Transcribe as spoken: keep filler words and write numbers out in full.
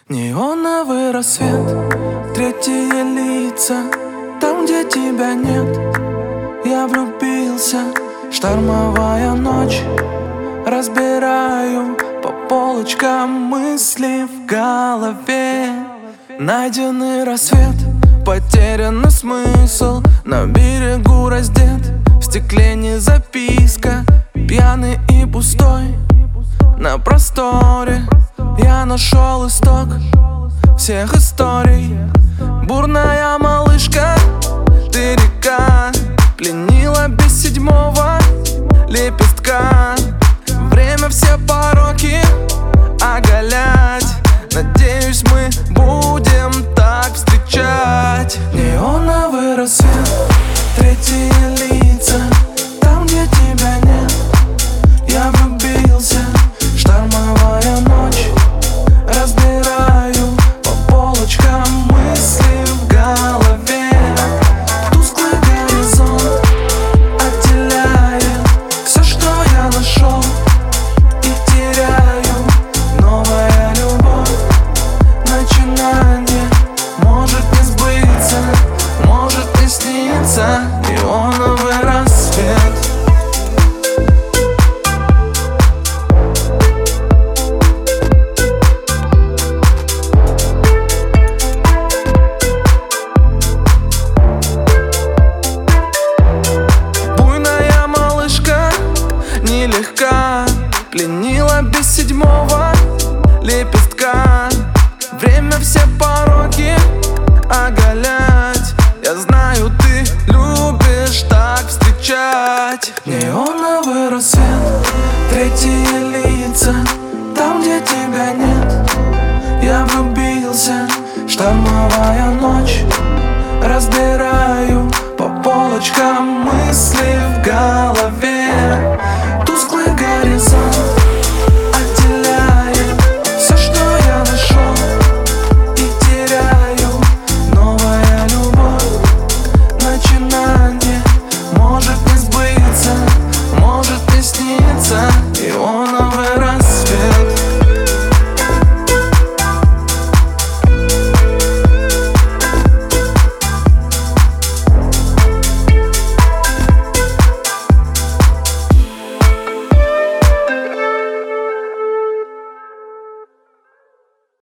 Неоновый рассвет, третьи лица, там, где тебя нет. Я влюбился, штормовая ночь. Разбираю по полочкам мысли в голове. Найденный рассвет, потерянный смысл. На берегу раздет, в стекле не записка. Пьяный и пустой, на просторе я нашел исток всех историй. Бурная малышка, ты река, пленила без седьмого лепестка. Время все пороки оголять. Надеюсь, мы будем так встречать. Неоновый рассвет, третьи лица, там, где тебя нет. Я влюбился, штормовая ночь. Разбираю по полочкам мысли в голове. Тусклый горизонт отделяет все, что я нашел, и теряю. Новая любовь, начинание, может не сбыться, может не сниться. Неоновый рассвет. Нелегка, пленила без седьмого лепестка. Время все пороки оголять. Я знаю, ты любишь так встречать. Неоновый рассвет, третьи лица, там, где тебя нет. Я влюбился, штормовая ночь. Разбираю по полочкам мысли в голове.